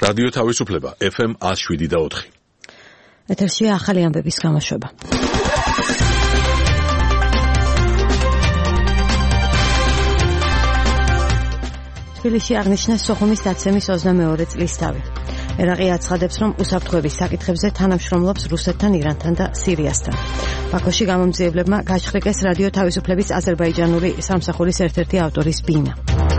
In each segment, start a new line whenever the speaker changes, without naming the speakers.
რადიო თავისუფლება FM 107.4.
ეთერშია ახალი ამბების გამოშვება. თბილისში აღნიშნეს სოხუმის დაცემის 22 წლისთავი. ერაყი აცხადებს, რომ უსაფრთხოების საკითხებზე თანამშრომლობს რუსეთთან, ირანთან და სირიასთან. ბაქოში გამომძიებლებმა გაჩხრიკეს რადიო თავისუფლების აზერბაიჯანული სამსახურის ერთ-ერთი ავტორის ბინა.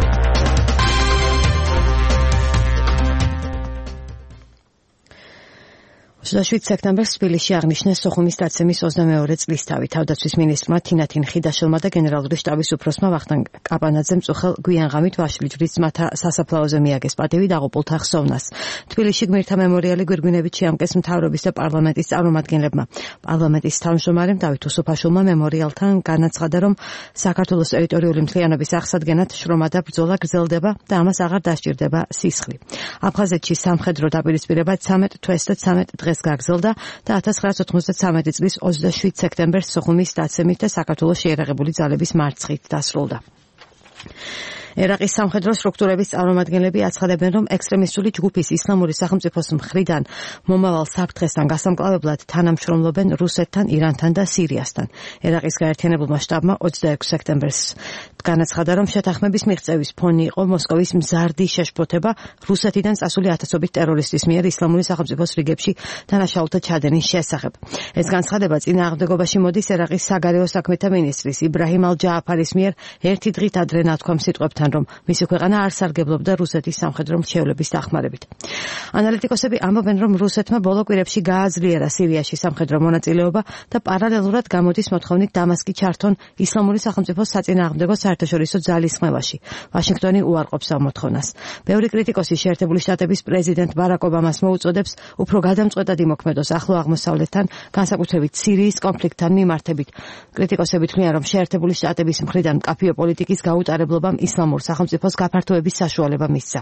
27 სექტემბერს თბილისში აღნიშნეს სოხუმის დაცემის 22 წლისთავი. თავდაცვის მინისტრმა თინათინ ხიდაშელმა და გენერალური შტაბის უფროსმა ვახტანგ კაპანაძემ წუხელ გვიანღამით ვაშლიჯვრის ძმათა სასაფლაოზე მიაგეს პატივი დაღუპულთა ხსოვნას. თბილისში გმირთა მემორიალი გვირგვინებით შეამკეს მთავრობის და პარლამენტის წარმომადგენლებმა. პარლამენტის თავმჯდომარემ დავით უსუფაშვილმა მემორიალთან განაცხადა, რომ საქართველოს ტერიტორიული მთლიანობის აღსადგენად შრომა და ბრძოლა გრძელდება და ამას აღარ დასჭირდება სისხლი. აფხაზეთში სამხედრო დაპირისპირება 13 თვეს და 13 დღეს გაგრძელდა და 1993 წლის 27 სექტემბერს სოხუმის დაცემით და საქართველოს შეიარაღებული ძალების მარცხით დასრულდა. ერაყის სამხედრო სტრუქტურების წარმომადგენლები აცხადებენ, რომ ექსტრემისტული ჯგუფის ისლამური სახელმწიფოს მხრიდან მომავალ საფრთხესთან გასამკლავებლად თანამშრომლობენ რუსეთთან, ირანთან და სირიასთან. ერაყის გაერთიანებულმა შტაბმა 26 სექტემბერს განაცხადა, რომ შეთანხმების მიღწევის ფონი იყო მოსკოვის მზარდი შეშფოთება რუსეთიდან წასული ათასობით ტერორისტის მიერ ისლამური სახელმწიფოს რიგებში დანაშაულთა ჩადენის შესახებ. ეს განცხადება წინააღმდეგობაში მოდის ერაყის საგარეო საქმეთა მინისტრის იბრაჰიმ ალ-ჯააფარის მიერ ერთი დღით ადრე ნათქვამ სიტყვებთან, რომ მისი ქვეყანა არ სარგებლობდა რუსეთის სამხედრო მრჩევლების დახმარებით. ანალიტიკოსები ამბობენ, რომ რუსეთმა ბოლო კვირებში გააძლიერა სირიაში სამხედრო მონაწილეობა და პარალელურად გამოდის მოთხოვნით დამასკი ჩართონ ისლამური სახელმწიფოს საწინააღმდეგო საერთაშორისო ძალისხმევაში. ვაშინგტონი უარყოფს ამ მოთხოვნას. ბევრი კრიტიკოსი შეერთებული შტატების პრეზიდენტ ბარაკ ობამას მოუწოდებს უფრო გადამწყვეტად იმოქმედოს ახლო აღმოსავლეთთან, განსაკუთრებით სირიის კონფლიქტთან მიმართებით. კრიტიკოსები თვლიან, რომ შეერთებული შტატების მხრიდან მკაფიო პოლიტიკის გაუტარებლობამ ისლამურ სახელმწიფოს გაფართოების საშუალება მისცა.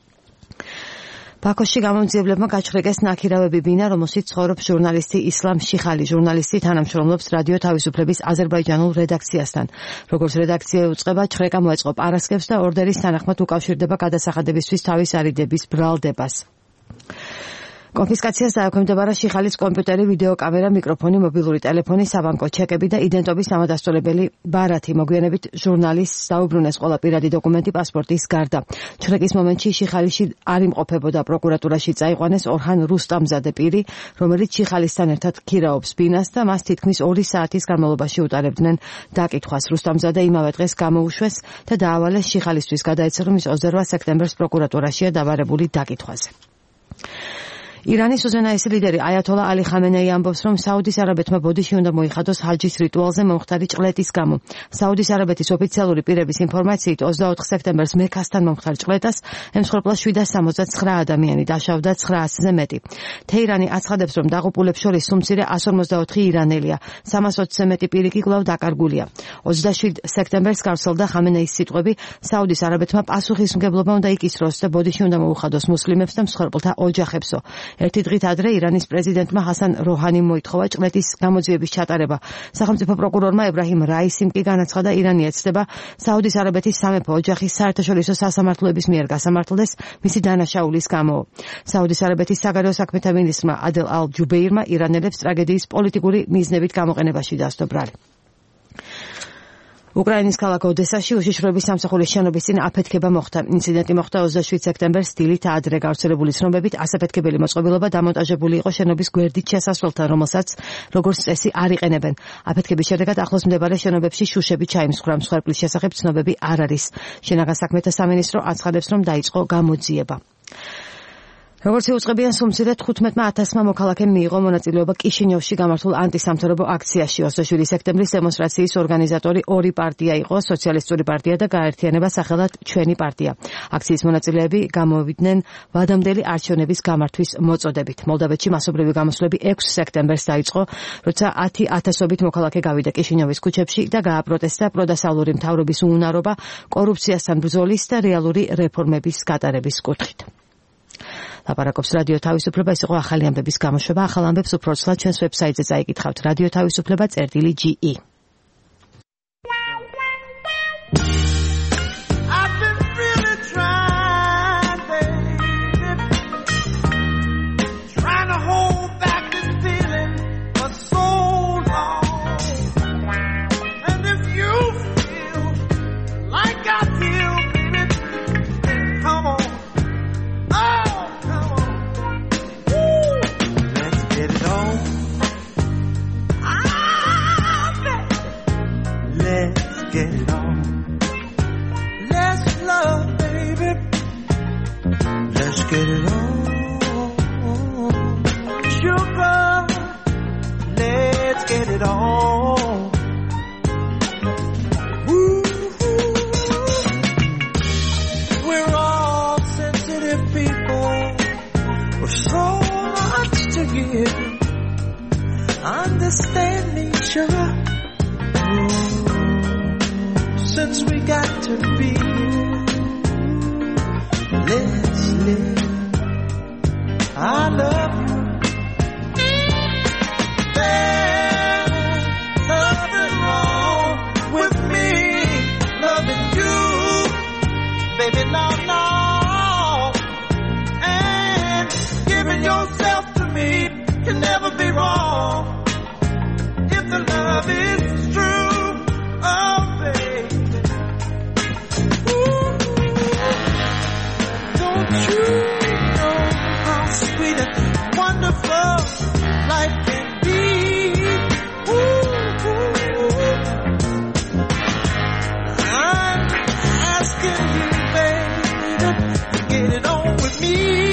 ბაქოში გამომძიებლებმა გაჩხრიკეს ნაქირავები ბინა, რომელშიც ცხოვრობს ჟურნალისტი ისლამ შიხალი. ჟურნალისტი თანამშრომლობს რადიო თავისუფლების აზერბაიჯანულ რედაქციასთან. როგორც რედაქცია უწყება, ჩხრეკა მოეწყო პარასკევს და ორდერის თანახმად უკავშირდება გადასახადებისთვის თავის არიდების ბრალდებას. კონფისკაციას დაექვემდებარა შიხალის კომპიუტერი, ვიდეოკამერა, მიკროფონი, მობილური ტელეფონი, საბანკო ჩეკები და იდენტობის დამადასტურებელი ბარათი. მოგვიანებით ჟურნალისტს დაუბრუნეს ყველა პირადი დოკუმენტი პასპორტის გარდა. ჩხრეკის მომენტში შიხალიში არ იმყოფებოდა. პროკურატურაში წაიყვანეს ორჰან რუსტამზადე პირი, რომელიც შიხალისთან ერთად ქირაობს ბინას და მას თითქმის 2 საათის განმავლობაში უტარებდნენ დაკითხვას. რუსტამზადე იმავე დღეს გამოუშვეს და დაავალეს შიხალისთვის გადაეცა, რომ ის 28 სექტემბერს პროკურატურაშია დავარებული დაკითხვაზე. ირანის უზენაესი ლიდერი აიათოლა ალი ხამენეი ამბობს, რომ საუდის არაბეთმა ბოდიში უნდა მოიხადოს ჰაჯის რიტუალზე მომხდარი ჭყლეტის გამო. საუდის არაბეთის ოფიციალური პირების ინფორმაციით 24 სექტემბერს მექასთან მომხდარ ჭყლეტას ემსხვერპლა 779 ადამიანი, დაშავდა 900-ზე მეტი. თეირანი აცხადებს, რომ დაღუპულებს შორის სულ მცირე 154 ირანელია, 320-ზე მეტი პირი კი კვლავ დაკარგულია. 27 სექტემბერს გავრცელდა ხამენეის სიტყვები, საუდის არაბეთმა პასუხისმგებლობა უნდა იკისროს და ბოდიში უნდა მოუხადოს მუსლიმებს და მსხვერპლთა ოჯახებსო. ერთი დღით ადრე ირანის პრეზიდენტმა ჰასან როჰანიმ მოითხოვა ჭყლეტის გამოძიების ჩატარება. სახელმწიფო პროკურორმა ებრაჰიმ რაისიმ კი განაცხადა, ირანი ეცდება საუდის არაბეთის სამეფო ოჯახის საერთაშორისო სასამართლოების მიერ გასამართლდეს მისი დანაშაულის გამო. საუდის არაბეთის საგარეო საქმეთა მინისტრმა ადელ ალ-ჯუბეირმა ირანელებს ტრაგედიის პოლიტიკური მიზნებით გამოყენებაში დასდო ბრალი. უკრაინის ქალაქ ოდესაში უშიშროების სამსახურის შენობის წინ აფეთქება მოხდა. ინციდენტი მოხდა 27 სექტემბერს დილით ადრე. გავრცელებული ცნობებით ასაფეთქებელი მოწყობილობა დამონტაჟებული იყო შენობის გვერდით შესასვლელთან, რომელსაც როგორც წესი არ იყენებენ. აფეთქების შედეგად ახლოს მდებარე შენობებში შუშები ჩაიმსხვრა. მსხვერპლის შესახებ ცნობები არ არის. შინაგან საქმეთა სამინისტრო აცხადებს, რომ დაიწყო გამოძიება. როგორც იუწყებიან, სულ მცირე 15,000 მოქალაქემ მიიღო მონაწილეობა კიშინიოვში გამართულ ანტისამთავრობო აქციაში. 27 სექტემბრის დემონსტრაციის ორგანიზატორი ორი პარტია იყო, სოციალისტური პარტია და გაერთიანება სახელად ჩვენი პარტია. აქციის მონაწილეები გამოვიდნენ ვადამდელი არჩევნების გამართვის მოწოდებით. მოლდავეთში მასობრივი გამოსვლები 6 სექტემბერს დაიწყო, როცა 10,000-ობით მოქალაქე გავიდა კიშინიოვის ქუჩებში და გააპროტესტა პროდასავლური მთავრობის უუნარობა, კორუფციასთან ბრძოლის და რეალური რეფორმების გატარების კუთხით. ლაპარაკობს რადიო თავისუფლება. ეს იყო ახალი ამბების გამოშვება. ახალ ამბებს უფრო ცლად ჩვენს ვებსაიტზე წაიკითხავთ. რადიო თავისუფლება.ge.
get it on. Let's love, baby. Let's get it on. Sugar, let's get it on. Woo. We're all sensitive people with so much to give. Understand me, sugar. Since we got to be, let's live. I love you. There's nothing wrong with me loving you, baby. No. And giving yourself to me can never be wrong if the love is true. Oh, baby. Ooh. Don't you know how sweet and wonderful life can be? Ooh. I'm asking you, baby, to get it on with me.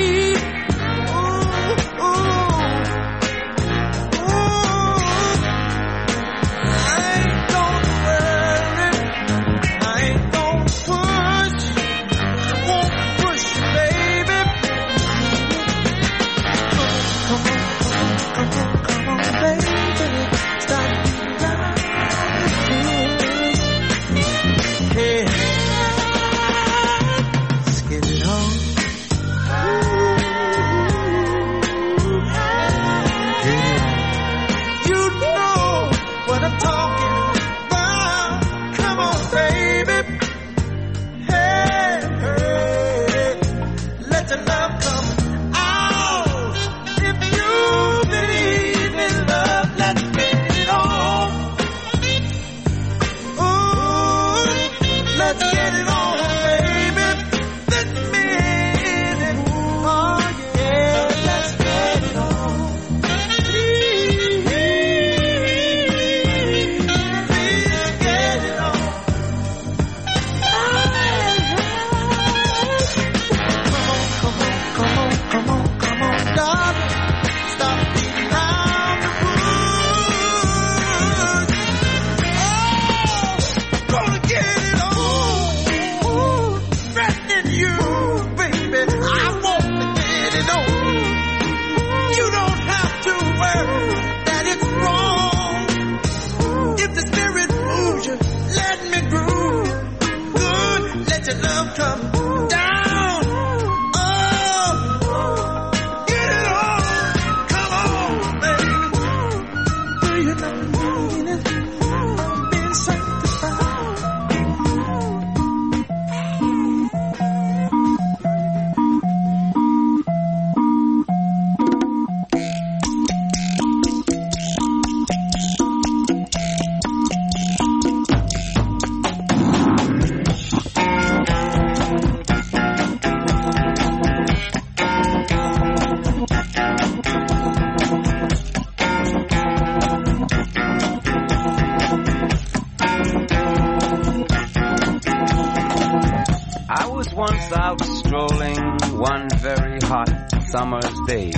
Summer's day,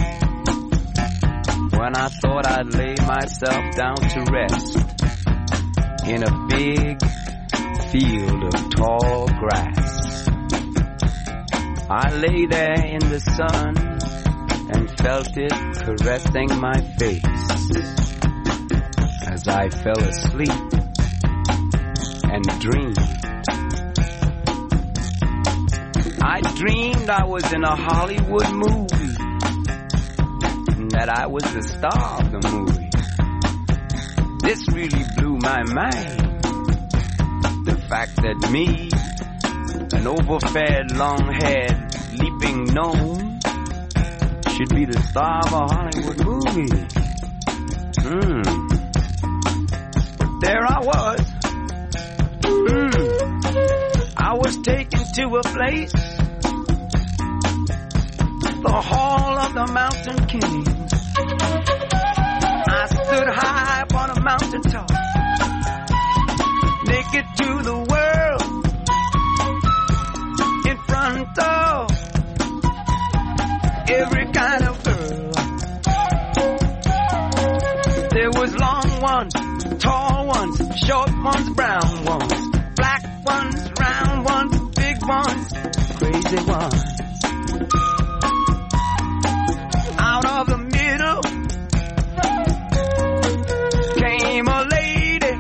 when I thought I'd lay myself down to rest in a big field of tall grass. I lay there in the sun and felt it caressing my face as I fell asleep and dreamed. I dreamed I was in a Hollywood movie, that I was the star of the movie. This really blew my mind. The fact that me, an overfed, long-haired, leaping gnome, should be the star of a Hollywood movie. But there I was. I was taken to a place, the Hall of the Mountain King. I stood high upon a mountain top, naked to brown ones, black ones, round ones, big ones, crazy ones. Out of the middle came a lady.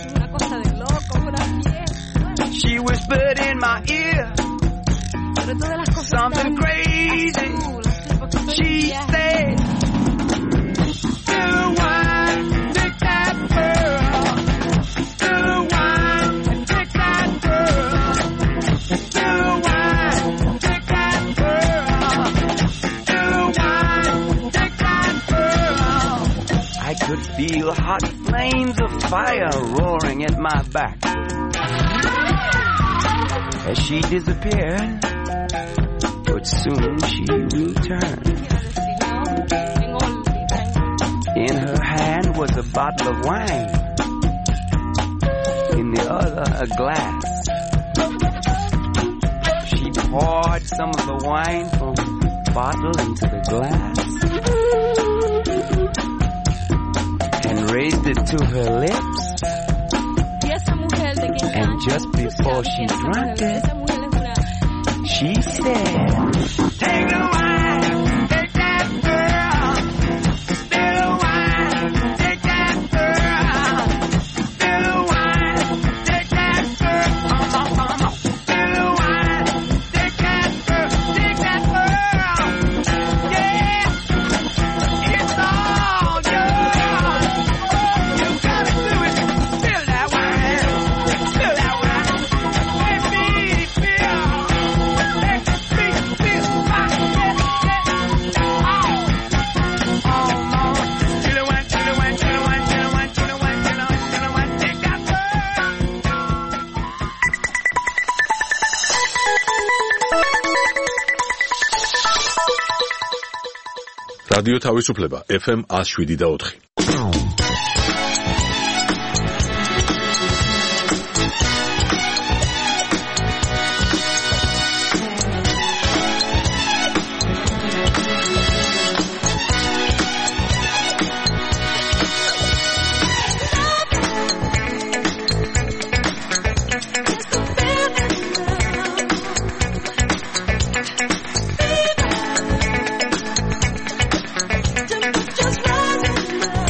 She whispered in my ear something crazy. She said, "Still wine, take that girl. Still wine, take that girl. Still wine, take that girl. Still wine, take that girl." I could feel hot flames of fire roaring at my back. As she disappeared, but soon she returned. In her hand was a bottle of wine, in the other a glass. She poured some of the wine from the bottle into the glass and raised it to her lips. And just before she drank it, she said, "Take the wine, take that girl. Still wine, take that girl. Still wine, take that girl. Still wine, take that girl, take that girl. Yeah, it's all yours. You gotta do it. Spill that wine, spill that wine. Let me feel. Let me feel my head. Oh, Lord. To the one, to the one, to the one, to the one, to the one, to the one, to the one. Take that girl.
რადიო თავისუფლება FM 107.4.
Just rising now.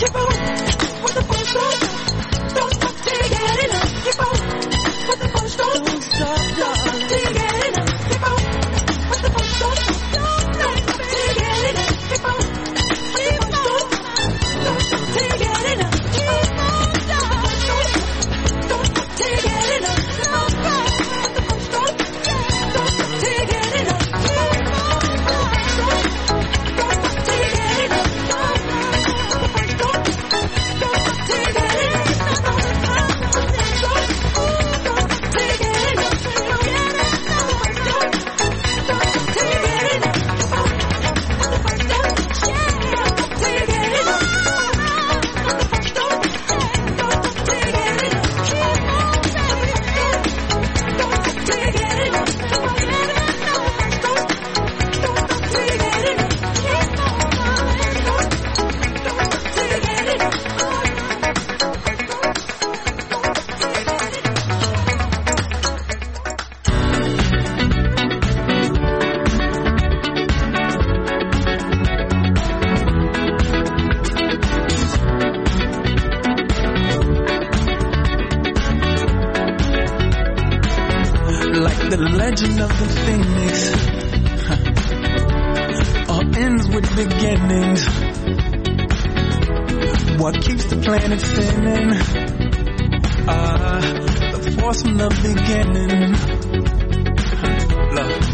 Keep on with the push, don't stop till you get enough. Keep on with the push, don't stop till you get enough. Keep on with the push, don't stop till you get enough. Keep on with the push, don't stop till you get enough. Keep on don't stop till you get enough. With the push, don't stop till you get enough.
The legend of the phoenix all ends with beginnings. What keeps the planet spinning? The force from the beginning. Love.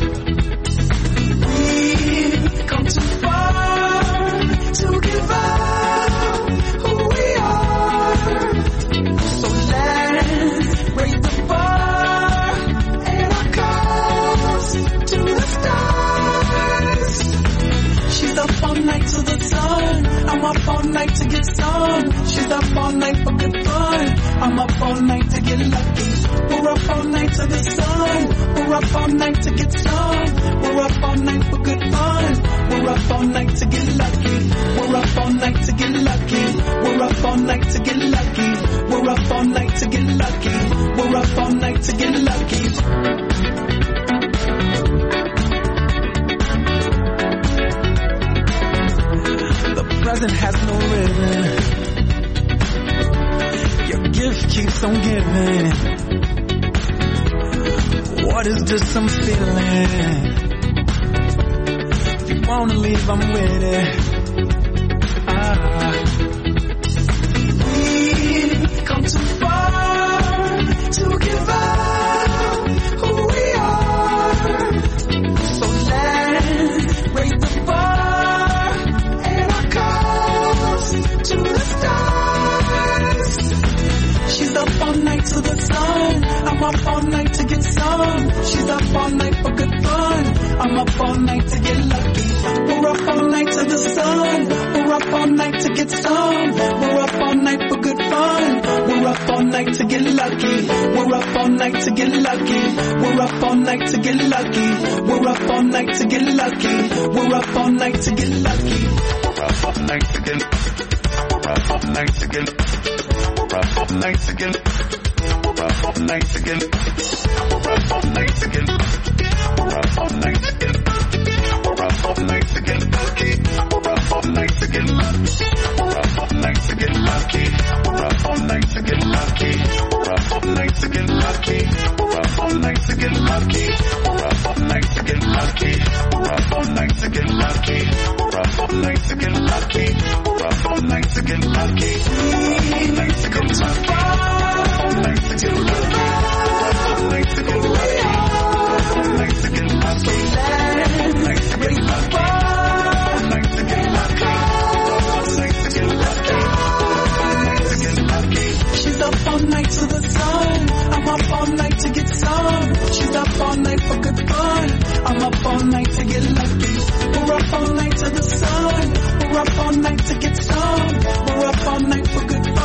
We've come too far to give up who we are. So let's raise the bar and our cause to the stars. She's up all night to the sun. I'm up all night to get some. She's up all night for good fun. I'm up all night to get lucky. We're up all night to the sun. We're up all night to get some. We're up all night for good fun. We're up all night to get lucky. We're up all night to get lucky. We're up all night to get lucky. We're up all night to get lucky. We're up all night to get lucky. The present has no ribbon. Your gift keeps on giving. What is this I'm feeling? If you wanna leave, I'm with it. We've come too far to give up who we are. So let's raise the bar and our cause to the stars. She's up all night to the sun. I'm up all night to get some. She's up all night for good fun. I'm up all night to get lucky. We're up all night to the sun. We're up all night to get some. We're up all night for good fun. We're up all night to get lucky. We're up all night to get lucky. We're up all night to get lucky. We're up all night to get lucky. We're up all night to get lucky.
We're up all night to get. We're up all night to get. We're up all night to get. We're up all night to get. We're up all night to get. We're up all night to get. We're up all night to get lucky. We're up all night to get lucky. We're up all night to get lucky. We're up all night to get lucky. We're up all night to get lucky. We're up all night to get lucky. We're up all night to get lucky. We're up all night to get lucky. We're up all night to get lucky. We're up all night to get lucky. All night to get lucky. All night to get lucky. All night to get lucky. All night to get lucky. All night to get lucky. All night to get lucky. All night to get lucky. All night to get lucky.
She's up all night to the sun. I'm up all night to get some. She's up all night for good fun. I'm up all night to get lucky. We're up all night to the sun. We're up all night to get some. We're up all night for good fun.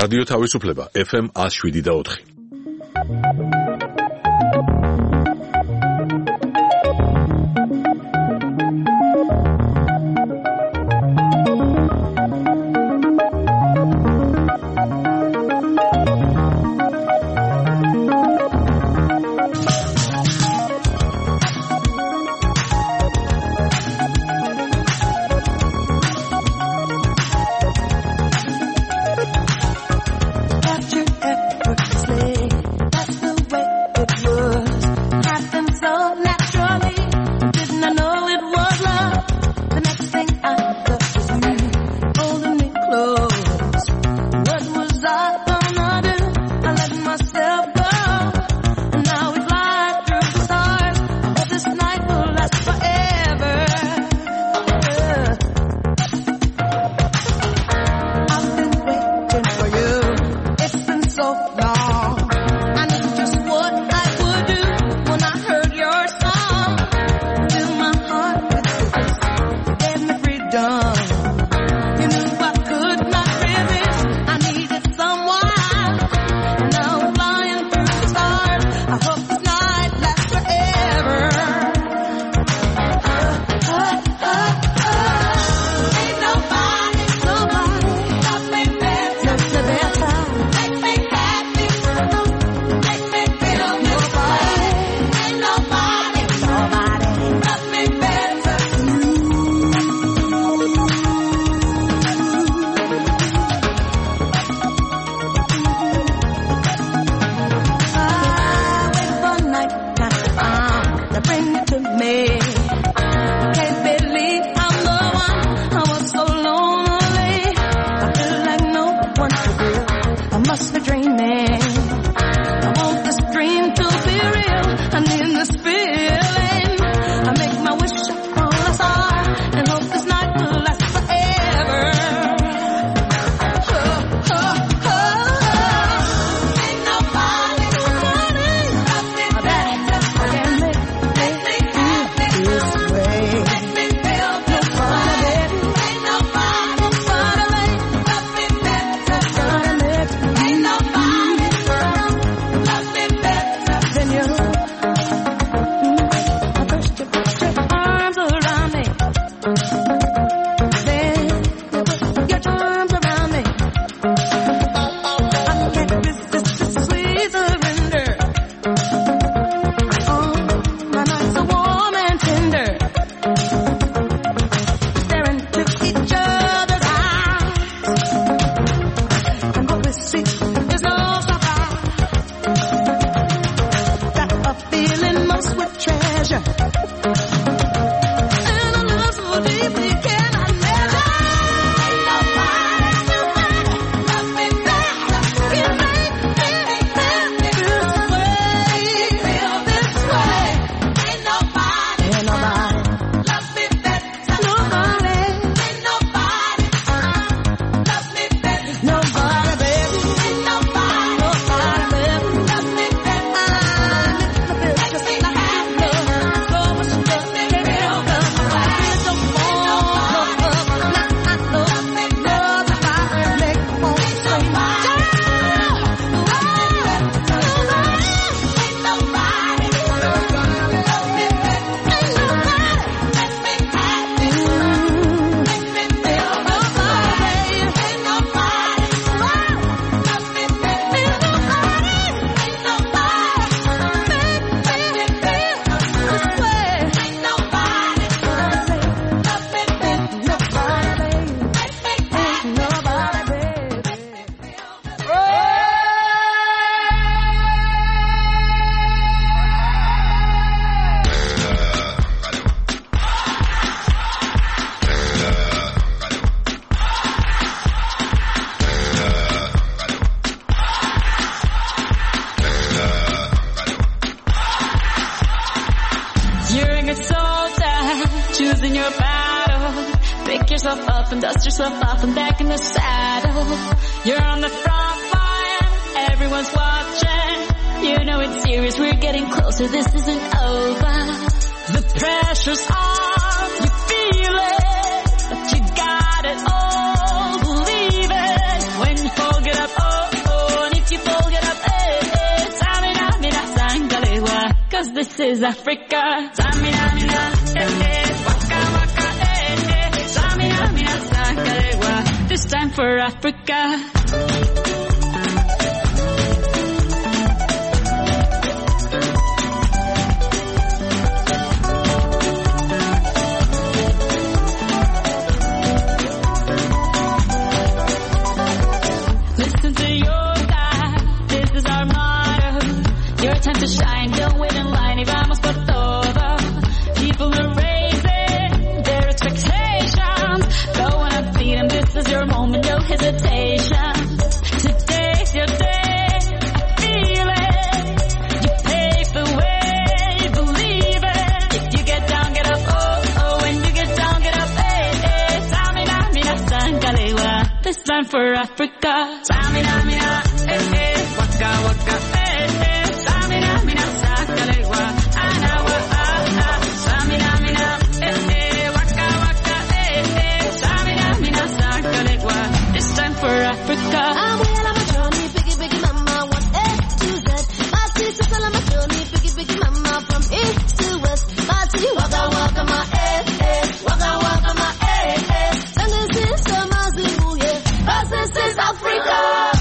რადიო თავისუფლება FM 107.4.
choosing your battle. Pick yourself up and dust yourself off and back in the saddle. You're on the front line, everyone's watching. You know it's serious, we're getting closer, this isn't over. The pressure's on, you feel it, but you got it all, believe it. When you fold it up, oh. this is Africa. Samina, mina, waka, waka, Samina, mina, sakalewa. This time for Africa. Time to shine, don't wait in line, y vamos por todo. People are raising their expectations. Go on and feed them, this is your moment, no hesitation. Today's your day, I feel it. You pave the way, believe it. If you get down, get up, oh, oh. When you get down, get up, hey, hey. Samina, mina, sangalewa. This time for Africa. Samina, mina, hey, hey. Waka, waka, hey, hey. Samina, mina, sakalewa, anawa, Samina, mina, waka, waka, Samina, mina, sakalewa. This time for Africa.
I'm well on my journey, biggie, biggie, mama, one A to Z. My sister's all on my journey, biggie, biggie, mama, from east to west. My city, waka, waka, my waka, waka, my Sangin' sister, my Zulu, yeah. This is Africa.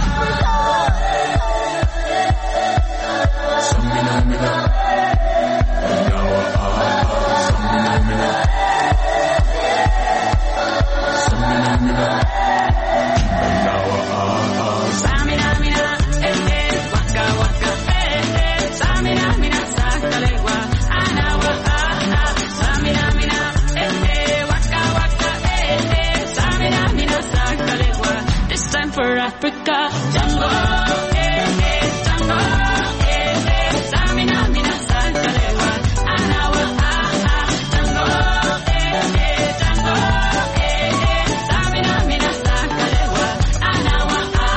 This time for Africa. Jungle, jungle, Samina, mina, sakalewa, anawa, jungle, jungle, Samina, mina, sakalewa, anawa,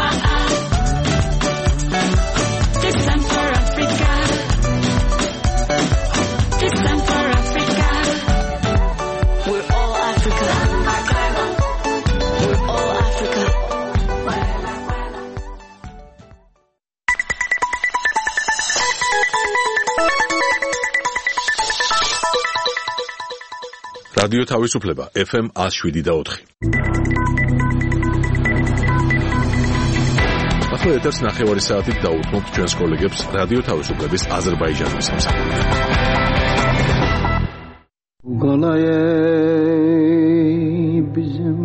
This time for Africa. This time for Africa. We're all Africa. We're all Africa.
რადიო თავისუფლება FM 107.4. ახლა ეთერს ნახევარი საათით დაუთმობთ ჩვენს კოლეგებს რადიო თავისუფლების აზერბაიჯანის სამსახურში.
Qalay bizim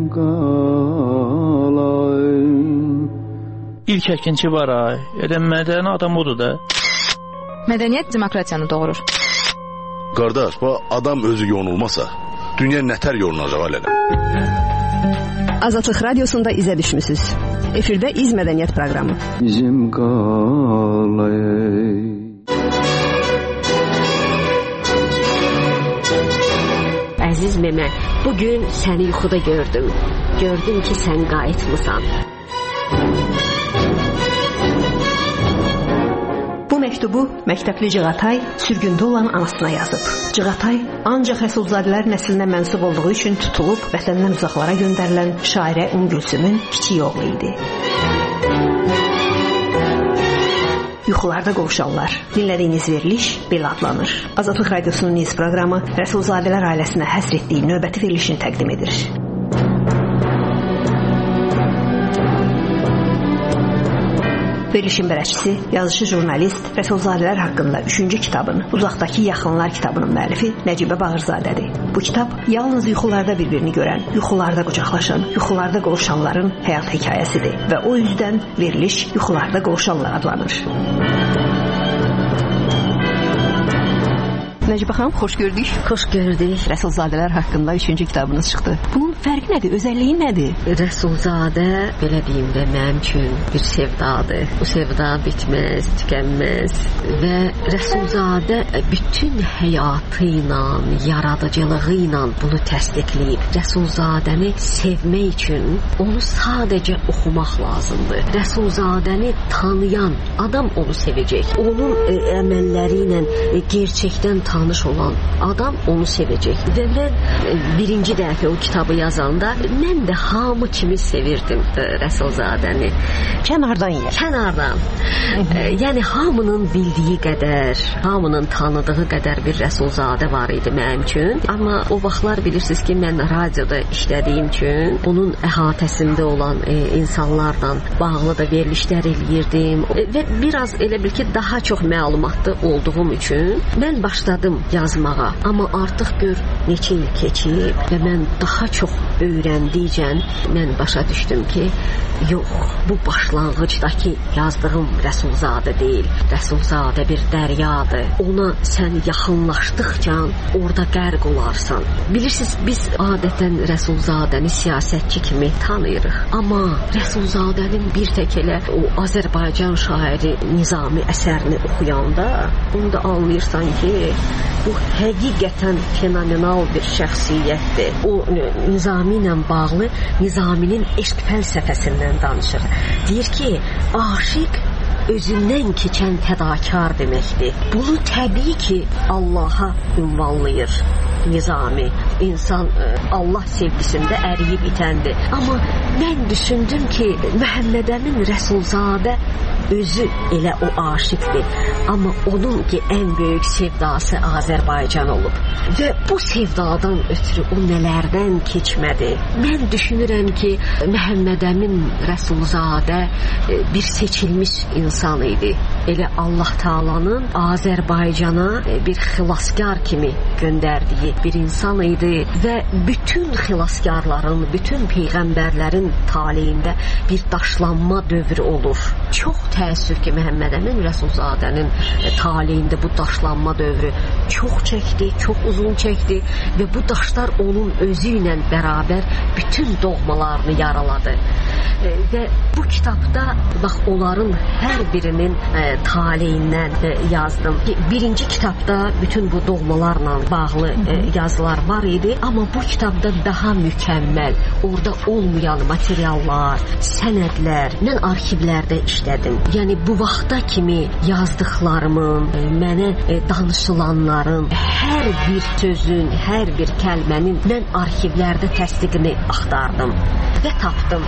qalay.
İlk əkinçi var ay. Mədəni adam odur da.
Mədəniyyət demokratiyanı doğurur.
Qardaş, bu adam özü yonulmasa, dünya nətər yolunacaq alələ?
Azadlıq Radiosunda izə düşmüsünüz. Efirdə İz Mədəniyyət proqramı.
Bizim qalay.
Əziz Memə, bugün səni yuxuda gördüm. Gördüm ki, sən qayıtmısan.
Bu məktubu məktəbli Cığatay sürgündə olan anasına yazıb. Cığatay ancaq Rəsulzadələr nəslinə mənsub olduğu üçün tutulub vətəndən uzaqlara göndərilən şairə Gülsümün kiçik oğlu idi. Yuxularda qovuşanlar. Dinlədiyiniz veriliş belə adlanır. Azadlıq Radiosunun Niz proqramı Rəsulzadələr ailəsinə həsr etdiyi növbəti verilişini təqdim edir. Verilişin bərəçisi, yazışı jurnalist Rəsulzadələr haqqında 3-cü kitabın Uzaqdakı Yaxınlar kitabının müəllifi Nəcibə Bağırzadədir. Bu kitab yalnız yuxularda bir-birini görən, yuxularda qucaqlaşan, yuxularda qovuşanların həyat hekayəsidir və o yüzdən veriliş Yuxularda Qovuşanlar adlanır. Nəcibə xanım, xoş gördük.
Xoş gördük.
Rəsulzadələr haqqında 3-cü kitabınız çıxdı. Bunun fərqi nədir, özəlliyi nədir?
Rəsulzadə, belə deyim də, mənim üçün bir sevdadır. Bu sevda bitməz, tükənməz və Rəsulzadə bütün həyatı ilə, yaradıcılığı ilə bunu təsdiqləyib. Rəsulzadəni sevmək üçün onu sadəcə oxumaq lazımdır. Rəsulzadəni tanıyan adam onu sevəcək. Onun əməlləri ilə gerçəkdən tanıyacaq. tanış olan adam onu sevəcək. Və mən birinci dəfə o kitabı yazanda mən də hamı kimi sevirdim Rəsulzadəni.
Kənardan yer.
Kənardan. Yəni hamının bildiyi qədər, hamının tanıdığı qədər bir Rəsulzadə var idi mənim üçün. Amma o vaxtlar bilirsiniz ki, mən radioda işlədiyim üçün onun əhatəsində olan insanlarla bağlı da verilişlər eləyirdim və biraz elə bil ki, daha çox məlumatlı olduğum üçün mən başladım yazmağa. Amma artıq gör neçə il keçib və mən daha çox öyrəndikcə mən başa düşdüm ki, yox, bu başlanğıcdakı yazdığım Rəsulzadə deyil. Rəsulzadə bir dəryadır. Ona sən yaxınlaşdıqca orada qərq olarsan. Bilirsiniz, biz adətən Rəsulzadəni siyasətçi kimi tanıyırıq. Amma Rəsulzadənin bir tək elə o Azərbaycan şairi Nizami əsərini oxuyanda onu da anlayırsan ki, bu həqiqətən fenomenal bir şəxsiyyətdir. O Nizami ilə bağlı Nizaminin eşq fəlsəfəsindən danışır. Deyir ki, aşiq özündən keçən fədakar deməkdir. Bunu təbii ki, Allaha ünvanlayır Nizami. İnsan Allah sevgisində əriyib itəndir. Amma mən düşündüm ki, Məhəmməd Əmin Rəsulzadə özü elə o aşiqdir. Amma onun ki, ən böyük sevdası Azərbaycan olub. Və bu sevdadan ötürü o nələrdən keçmədi. Mən düşünürəm ki, Məhəmməd Əmin Rəsulzadə bir seçilmiş insan idi. Elə Allah Taala'nın Azərbaycana bir xilaskar kimi göndərdiyi bir insan idi və bütün xilaskarların, bütün peyğəmbərlərin taleyində bir daşlanma dövrü olur. Çox təəssüf ki, Məhəmməd Əmin Rəsulzadənin taleyində bu daşlanma dövrü çox çəkdi, çox uzun çəkdi və bu daşlar onun özü ilə bərabər bütün doğmalarını yaraladı. Və bu kitabda bax onların hər birinin taleyindən yazdım. Birinci kitabda bütün bu doğmalarla bağlı yazılar var idi, amma bu kitabda daha mükəmməl, orada olmayan materiallar, sənədlər, mən arxivlərdə işlədim. Yəni bu vaxta kimi yazdıqlarımın, mənə danışılanların, hər bir sözün, hər bir kəlmənin mən arxivlərdə təsdiqini axtardım və tapdım.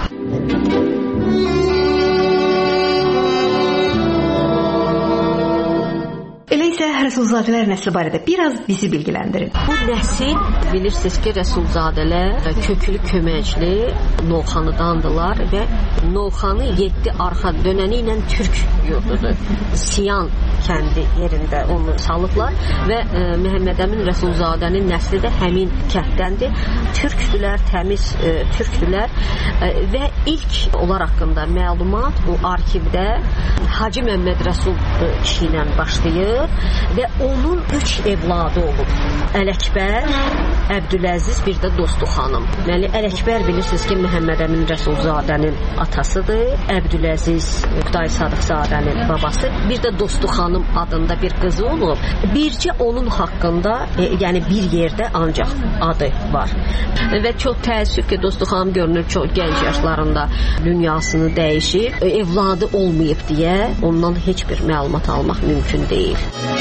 Elə isə Rəsulzadələr nəsli barədə biraz bizi bilgiləndirin.
Bu nəsil bilirsiniz ki, Rəsulzadələr köklü köməkli Novxanıdandılar və Novxanı 7 arxa dönəni ilə Türk yurdudur. Siyan kəndi yerində onu salıblar və Məhəmməd Əmin Rəsulzadənin nəsli də həmin kətdəndir. Türkdülər, təmiz türkdülər və ilk onlar haqqında məlumat bu arxivdə Hacı Məmməd Rəsul kişi ilə başlayır və onun 3 evladı olub. Ələkbər, Əbdüləziz, bir də Dostu xanım. Deməli, Ələkbər bilirsiniz ki, Məhəmməd Əmin Rəsulzadənin atasıdır. Əbdüləziz Oqtay Sadıqzadənin babası. Bir də Dostu xanım adında bir qızı olub. Bircə onun haqqında, yəni bir yerdə ancaq adı var. Və çox təəssüf ki, Dostu xanım görünür çox gənc yaşlarında dünyasını dəyişib. Evladı olmayıb deyə ondan heç bir məlumat almaq mümkün deyil.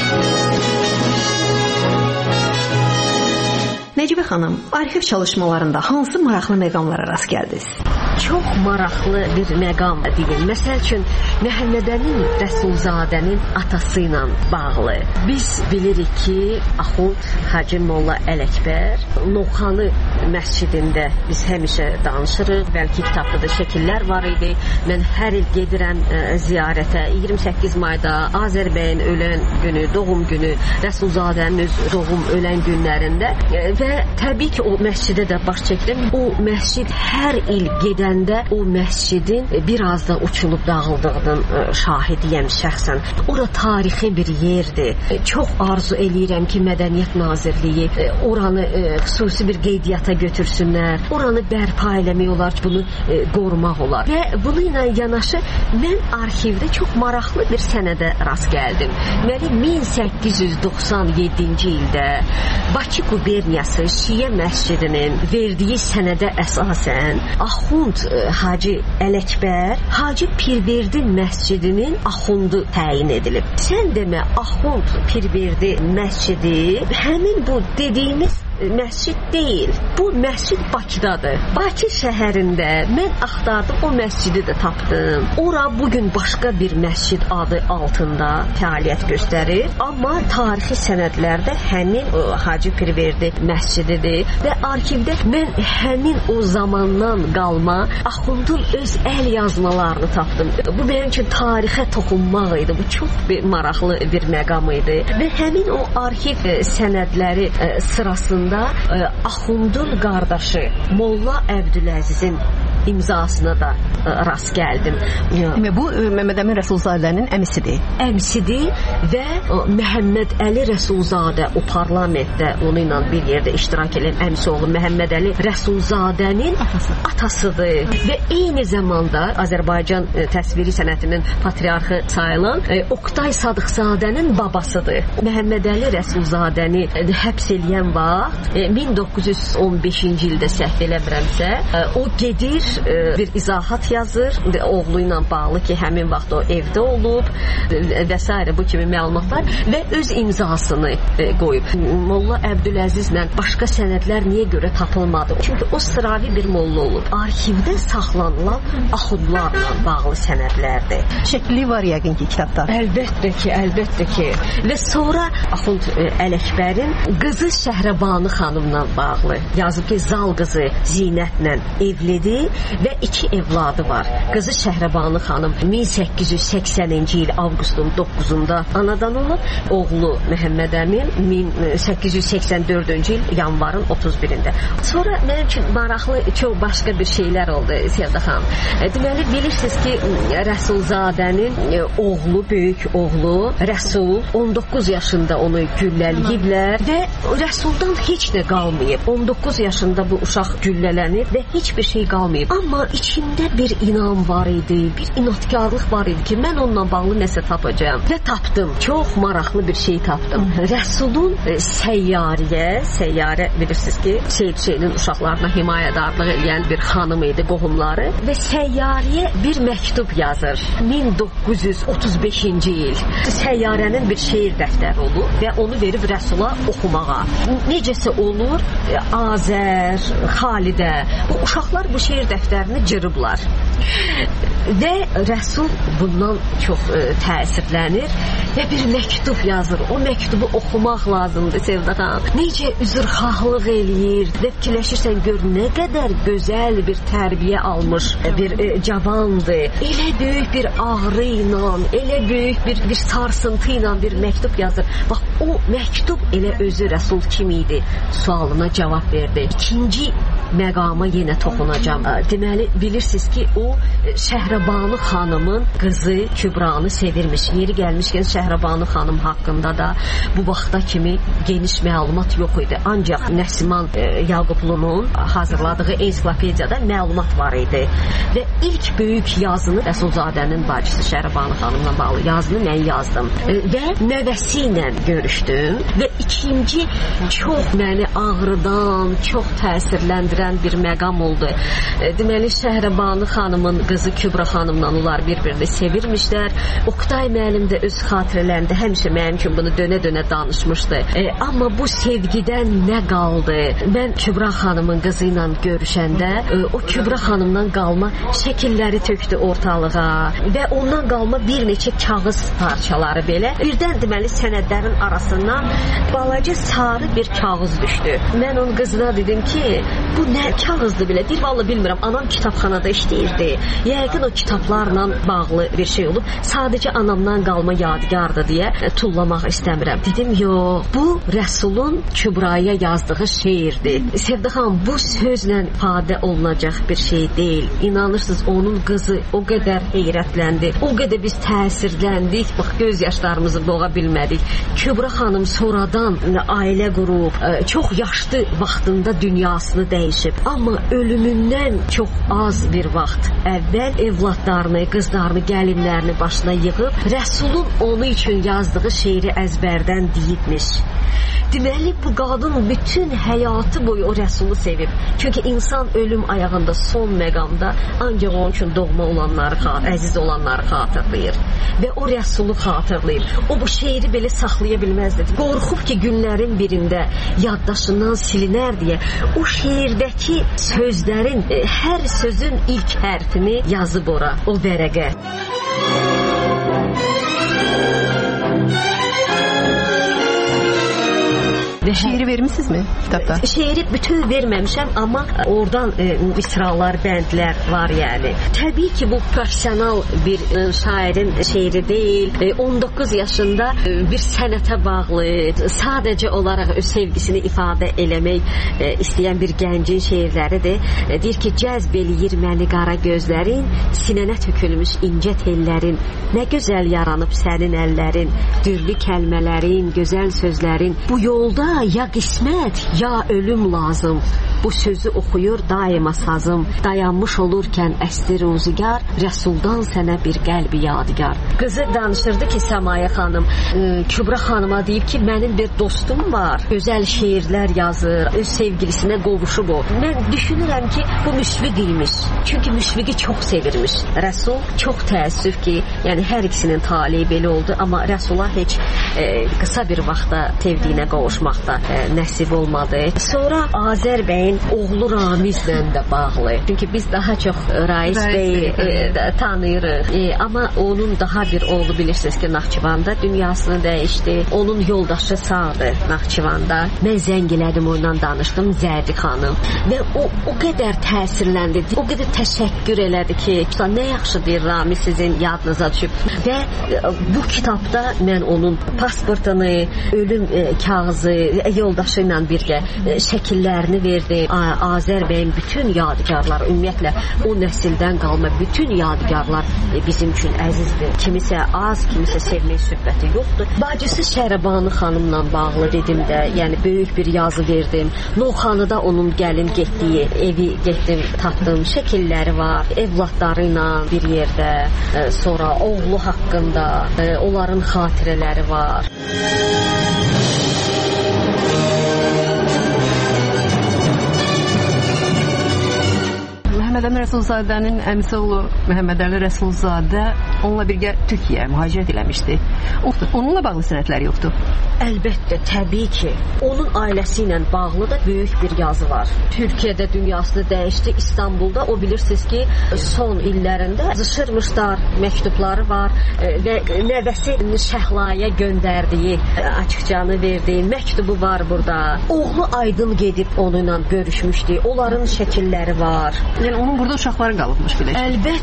Nəcibə xanım, arxiv çalışmalarında hansı maraqlı məqamlara rast gəldiniz?
Çox maraqlı bir məqam deyil. Məsəl üçün, Məhəmməd Əmin Rəsulzadənin atası ilə bağlı. Biz bilirik ki, Axund Hacı Molla Ələkbər Novxanı məscidində biz həmişə danışırıq. Bəlkə kitabda da şəkillər var idi. Mən hər il gedirəm ziyarətə. 28 mayda Azərbəyin ölən günü, doğum günü, Rəsulzadənin öz doğum ölən günlərində və təbii ki, o məscidə də baş çəkdim. O məscid hər il gedəndə o məscidin biraz da uçulub dağıldığının şahidiyəm şəxsən. Ora tarixi bir yerdir. Çox arzu eləyirəm ki, Mədəniyyət Nazirliyi oranı xüsusi bir qeydiyyata götürsünlər. Oranı bərpa eləmək olar ki, bunu qorumaq olar. Və bunu ilə yanaşı mən arxivdə çox maraqlı bir sənədə rast gəldim. Deməli, 1897-ci ildə Bakı quberniyası Şiyə məscidinin verdiyi sənədə əsasən Axund Axund Hacı Ələkbər Hacı Pirverdi məscidinin axundu təyin edilib. Sən demə, Axund Pirverdi məscidi həmin bu dediyimiz məscid deyil. Bu məscid Bakıdadır. Bakı şəhərində mən axtardım, o məscidi də tapdım. Ora bugün başqa bir məscid adı altında fəaliyyət göstərir. Amma tarixi sənədlərdə həmin Hacı Pirverdi məscididir və arxivdə mən həmin o zamandan qalma Axundun öz əl yazmalarını tapdım. Bu mənim üçün tarixə toxunmaq idi. Bu çox maraqlı bir məqam idi və həmin o arxiv sənədləri sırasında Axundun qardaşı Molla Əbdüləzizin imzasına da rast gəldim.
Bu Məhəmməd Əmin Rəsulzadənin əmisidir.
Əmisidir və Məhəmməd Əli Rəsulzadə o parlamentdə onu ilə bir yerdə iştirak edən əmisi oğlu Məhəmməd Əli Rəsulzadənin atasıdır və eyni zamanda Azərbaycan təsviri sənətinin patriarxı sayılan Oqtay Sadıqzadənin babasıdır. Məhəmməd Əli Rəsulzadəni həbs eləyən vaxt 1915-ci ildə səhv eləmirəmsə, o gedir bir izahat yazır oğlu ilə bağlı ki, həmin vaxt o evdə olub və s. bu kimi məlumatlar və öz imzasını qoyub. Molla Əbdüləzizlə başqa sənədlər niyə görə tapılmadı? Çünki o sıravi bir molla olub. Arxivdə saxlanılan axundlarla bağlı sənədlərdir.
Şəkli var yəqin ki, kitabda.
Əlbəttə ki. Və sonra Axund Ələkbərin qızı Şəhrəbanu xanımla bağlı yazıb ki, Zal qızı Zinətlə evlidir və 2 evladı var. Qızı Şəhrəbanu xanım 1880-ci il avqustun 9-da anadan olub. Oğlu Məhəmməd Əmin 1884-cü il yanvarın 31-də. Sonra mənim üçün maraqlı çox başqa bir şeylər oldu Sevda xanım. Deməli, bilirsiniz ki, Rəsulzadənin oğlu, böyük oğlu Rəsul 19 yaşında onu gülləliyiblər və Rəsuldan heç nə qalmayıb. 19 yaşında bu uşaq güllələnib və heç bir şey qalmayıb. Amma içində bir inam var idi, bir inatkarlıq var idi ki, mən onunla bağlı nəsə tapacağam. Və tapdım. Çox maraqlı bir şey tapdım. Rəsulun Səyyarə bilirsiniz ki, Seyid Hüseynin uşaqlarına himayədarlıq edən bir xanım idi, qohumları və Səyyarəyə bir məktub yazır. 1935-ci il. Səyyarənin bir şeir dəftəri olur və onu verib Rəsula oxumağa. Necəsə olur, Azər, Xalidə, bu uşaqlar bu şeir dəftərini cırıblar. Və Rəsul bundan çox təsirlənir və bir məktub yazır. O məktubu oxumaq lazımdır Sevda xanım. Necə üzrxahlıq eləyir və fikirləşirsən, gör nə qədər gözəl bir tərbiyə almış bir cavandır. Elə böyük bir ağrı ilə, elə böyük bir sarsıntı ilə bir məktub yazır. Bax, o məktub elə özü Rəsul kim idi sualına cavab verdi. İkinci məqama yenə toxunacağam. Deməli, bilirsiniz ki, o Şəhrəbanu xanımın qızı Kübranı sevirmiş. Yeri gəlmişkən Şəhrəbanu xanım haqqında da bu vaxta kimi geniş məlumat yox idi. Ancaq Nəsiman Yaqublunun hazırladığı ensiklopediyada məlumat var idi. Və ilk böyük yazını Rəsulzadənin bacısı Şəhrəbanu xanımla bağlı yazını mən yazdım. Və nəvəsi ilə görüşdüm və ikinci çox məni ağrıdan, çox təsirləndirən bir məqam oldu. Deməli, Şəhrəbanu xanımın qızı Kübra xanımla onlar bir-birini sevirmişlər. Oqtay müəllim də öz xatirələrində həmişə mənim üçün bunu dönə-dönə danışmışdı. Amma bu sevgidən nə qaldı? Mən Kübra xanımın qızı ilə görüşəndə o Kübra xanımdan qalma şəkilləri tökdü ortalığa və ondan qalma bir neçə kağız parçaları belə. Birdən deməli sənədlərin arasından balaca sarı bir kağız düşdü. Mən onun qızına dedim ki, bu nə kağızdır belə? Deyir, vallahi bilmirəm, anam kitabxanada işləyirdi. Yəqin o kitablarla bağlı bir şey olub. Sadəcə anamdan qalma yadigardır deyə tullamaq istəmirəm. Dedim, yox, bu Rəsulun Kübraya yazdığı şeirdir. Sevda xanım, bu sözlə ifadə olunacaq bir şey deyil. İnanırsınız, onun qızı o qədər heyrətləndi, o qədər biz təsirləndik, bax, göz yaşlarımızı boğa bilmədik. Kübra xanım sonradan ailə qurub, çox yaşlı vaxtında dünyasını dəyişib. dəyişib. Amma ölümündən çox az bir vaxt əvvəl evladlarını, qızlarını, gəlinlərini başına yığıb Rəsulun onu üçün yazdığı şeiri əzbərdən deyibmiş. Deməli, bu qadın bütün həyatı boyu o Rəsulu sevib. Çünki insan ölüm ayağında son məqamda ancaq onun üçün doğma olanları, əziz olanları xatırlayır. Və o Rəsulu xatırlayır. O bu şeiri belə saxlaya bilməzdi. Qorxub ki, günlərin birində yaddaşından silinər deyə o şeirdəki sözlərin, hər sözün ilk hərfini yazıb ora, o vərəqə.
Şeiri vermişsizmi kitabda?
Şeiri bütün verməmişəm, amma oradan misralar, bəndlər var yəni. Təbii ki, bu profesional bir şairin şeiri deyil. 19 yaşında bir sənətə bağlı, sadəcə olaraq öz sevgisini ifadə eləmək istəyən bir gəncin şeirləridir. Deyir ki, cəzb eləyir məni qara gözlərin, sinənə tökülmüş incə tellərin, nə gözəl yaranıb sənin əllərin, dürlü kəlmələrin, gözəl sözlərin, bu yolda ya qismət, ya ölüm lazım. Bu sözü oxuyur daima sazım. Dayanmış olurkən əsli ruzigar, Rəsuldan sənə bir qəlbi yadigar. Qızı danışırdı ki, Səmaya xanım, Kübra xanıma deyib ki, mənim bir dostum var, gözəl şeirlər yazır, öz sevgilisinə qovuşub o. Mən düşünürəm ki, bu Müşfiq imiş. Çünki Müşfiqi çox sevirmiş. Rəsul çox təəssüf ki, yəni hər ikisinin taleyi belə oldu, amma Rəsula heç qısa bir vaxtda sevdiyinə qovuşmaqda nəsib olmadı. Sonra Azər bəyin oğlu Ramizlə də bağlı. Çünki biz daha çox Rais bəyi tanıyırıq. Amma onun daha bir oğlu bilirsiniz ki, Naxçıvanda dünyasını dəyişdi. Onun yoldaşı sağdır Naxçıvanda. Mən zəng elədim, onunla danışdım, Zərdi xanım. Və o qədər təsirləndi, o qədər təşəkkür elədi ki, nə yaxşı deyir Ramiz sizin yadınıza düşüb. Və bu kitabda mən onun pasportunu, ölüm kağızı, yoldaşı ilə birgə şəkillərini verdim. Azər bəyin bütün yadigarlar, ümumiyyətlə o nəsildən qalma bütün yadigarlar bizim üçün əzizdir. Kimisə az, kimisə sevmək söhbəti yoxdur. Bacısı Şərəbani xanımla bağlı dedim də, yəni böyük bir yazı verdim. Novxanıda onun gəlin getdiyi evi getdim, tapdım. Şəkilləri var, evladları ilə bir yerdə, sonra oğlu haqqında, onların xatirələri var.
Məhəmməd Əmin Rəsulzadənin əmisi oğlu Məhəmməd Əli Rəsulzadə onunla birgə Türkiyəyə mühacirət eləmişdi. Onunla bağlı sənədləri yoxdur.
Əlbəttə, təbii ki. Onun ailəsi ilə bağlı da böyük bir yazı var. Türkiyədə dünyasını dəyişdi. İstanbulda o bilirsiniz ki, son illərində yazışırmışlar, məktubları var və nəvəsi Şəhlaya göndərdiyi, açıqcanı verdiyi məktubu var burada. Oğlu Aydın gedib onunla görüşmüşdü. Onların şəkilləri var.
Yəni onun burada uşaqları qalıbmış bilək.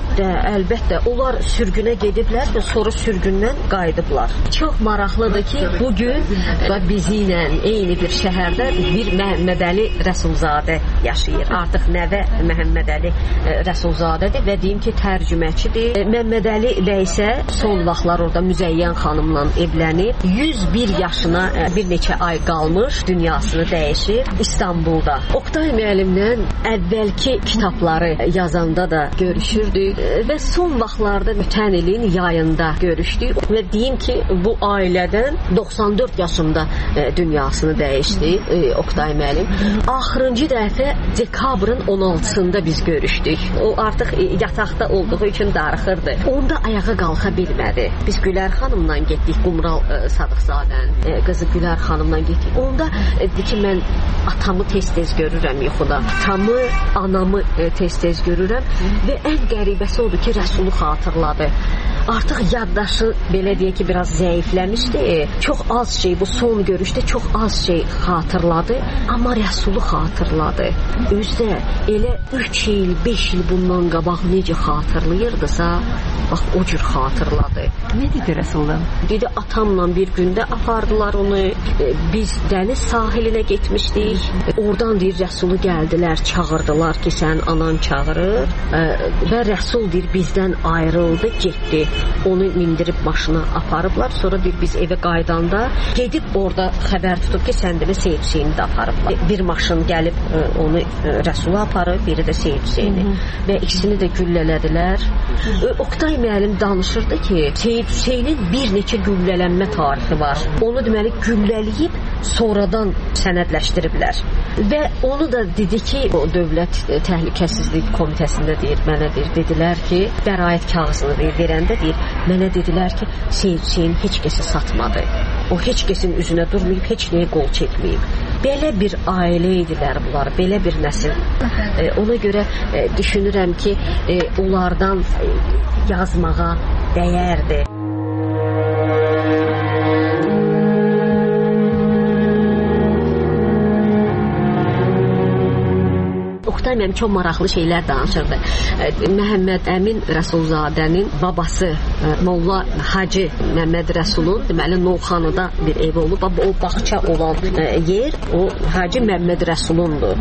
Əlbəttə. Onlar sürgünə gediblər və sonra sürgündən qayıdıblar. Çox maraqlıdır ki, bugün bizi ilə eyni bir şəhərdə bir Məhəmməd Əli Rəsulzadə yaşayır. Artıq nəvə Məhəmməd Əli Rəsulzadədir və deyim ki, tərcüməçidir. Məhəmməd Əli bəy isə son vaxtlar orada Müzəyyən xanımla evlənib. 101 yaşına bir neçə ay qalmış, dünyasını dəyişib İstanbulda. Oktay müəllimlə əvvəlki kitabları yazanda da görüşürdük və son vaxtlarda ötən ilin yayında görüşdük və deyim ki, bu ailədən 94 yaşında dünyasını dəyişdi Oktay müəllim. Axırıncı dəfə dekabrın 16-sında biz görüşdük. O artıq yataqda olduğu üçün darıxırdı. Onda ayağa qalxa bilmədi. Biz Gülər xanımla getdik, Qumral Sadıqzadənin qızı Gülər xanımla getdik. Onda dedi ki, mən atamı tez-tez görürəm yuxuda. Atamı, anamı tez-tez görürəm və ən qəribəsi odur ki, Rəsulu xatırladı. Artıq yaddaşı belə deyək ki, biraz zəifləmişdi. Çox az şey, bu son görüşdə çox az şey xatırladı, amma Rəsulu xatırladı. Özdə elə 3 il, 5 il bundan qabaq necə xatırlayırdısa, bax o cür xatırladı.
Nə dedi Rəsuldan?
Dedi, atamla bir gündə apardılar onu, biz dəniz sahilinə getmişdik. Oradan deyir, Rəsulu gəldilər, çağırdılar ki, sən anan çağırır və Rəsul deyir, bizdən ayrıldı, getdi. getdi. Onu mindirib maşına aparıblar. Sonra deyir biz evə qaydanda gedib orada xəbər tutub ki, sən demə Seyid Hüseyni də aparıblar. Bir maşın gəlib onu Rəsula aparıb, biri də Seyid Hüseyni. Və ikisini də güllələdilər. Oqtay müəllim danışırdı ki, Seyid Hüseynin bir neçə güllələnmə tarixi var. Onu deməli güllələyib sonradan sənədləşdiriblər. Və onu da dedi ki, o Dövlət Təhlükəsizlik Komitəsində deyir, mənə deyir, dedilər ki, bəraət kağızını verəndə deyir, mənə dedilər ki, Seyid Hüseyin heç kəsə satmadı. O heç kəsin üzünə durmayıb, heç nəyə qol çəkməyib. Belə bir ailə idilər bunlar, belə bir nəsil. Ona görə düşünürəm ki, onlardan yazmağa dəyərdi. Oqtay müəllim çox maraqlı şeylər danışırdı. Məhəmməd Əmin Rəsulzadənin babası Molla Hacı Məmməd Rəsulun deməli Novxanıda bir ev olub. O bağça olan yer o Hacı Məmməd Rəsulundur.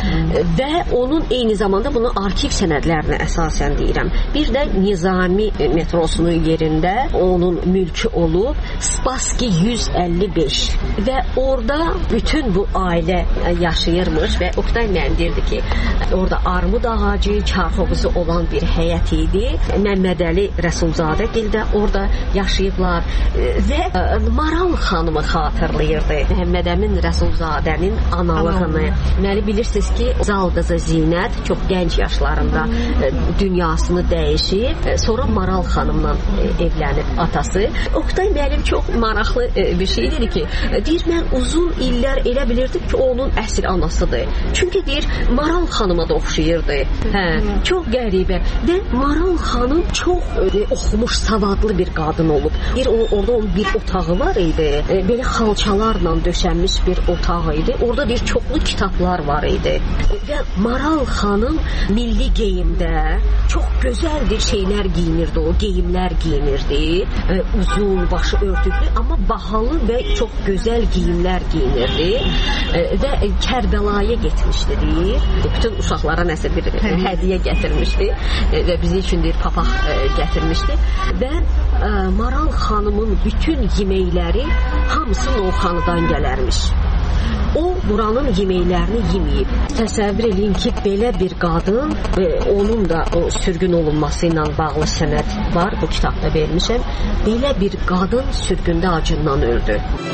Və onun eyni zamanda bunu arxiv sənədlərinə əsasən deyirəm. Bir də Nizami metrosunun yerində onun mülkü olub Spassky 155 və orada bütün bu ailə yaşayırmış və Oqtay müəllim deyirdi ki, orada armud ağacı, karxovuzu olan bir həyət idi. Məmmədəli Rəsulzadə gildə orada yaşayıblar və Maral xanımı xatırlayırdı. Məhəmməd Əmin Rəsulzadənin analığını. Deməli bilirsiniz ki, Zal qızı Zinət çox gənc yaşlarında dünyasını dəyişib, sonra Maral xanımla evlənib atası. Oqtay müəllim çox maraqlı bir şey dedi ki, deyir mən uzun illər elə bilirdim ki, onun əsl anasıdır. Çünki deyir Maral xanıma da oxşayırdı. Çox qəribə. Və Maral xanım çox oxumuş, savadlı bir qadın olub. Orada onun bir otağı var idi. Belə xalçalarla döşənmiş bir otağı idi. Orada bir çoxlu kitablar var idi. Və Maral xanım milli geyimdə çox gözəl bir şeylər giyinirdi. O geyimlər giyinirdi. Uzun, başı örtüklü, amma bahalı və çox gözəl geyimlər giyinirdi. Və Kərbəlaya getmişdi deyir. Bütün uşaqlara nəsə bir hədiyyə gətirmişdi və bizim üçün bir papaq gətirmişdi və Maral xanımın bütün yeməkləri hamısı Novxanıdan gələrmiş. O buranın yeməklərini yeməyib. Təsəvvür edin ki, belə bir qadın, onun da o sürgün olunması ilə bağlı sənəd var, bu kitabda vermişəm. Belə bir qadın sürgündə acından öldü.